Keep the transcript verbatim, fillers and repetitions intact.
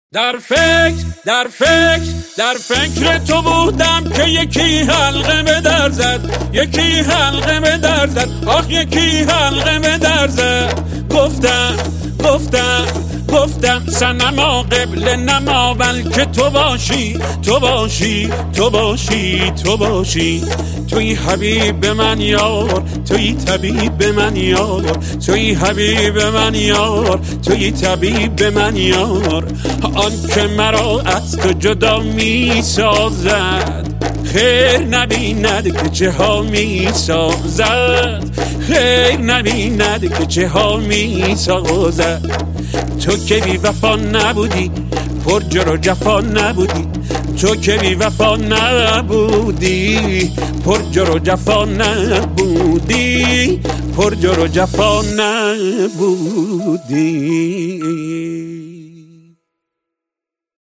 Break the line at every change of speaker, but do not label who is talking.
در فکر در فکر در فکر تو بودم که یکی حلقه به در زد، یکی حلقه به در زد، آخ یکی حلقه به در زد. گفتم گفتم گفتم صنما قبل نما، بلکه تو باشی تو باشی تو باشی تو باشی. توی حبیب من یار، توی طبیب من یار، توی حبیب من یار، توی طبیب من یار. آن که مرا از تو جدا می سازد، خیر نبیند که چه ها می سازد، خیر نبیند که چه ها می سازد. تو که بی وفا نبودی، پر جر و جفا نبودی، تو که بی وفا نبودی، پر جر و جفا نبودی، پر جر و جفا نبودی.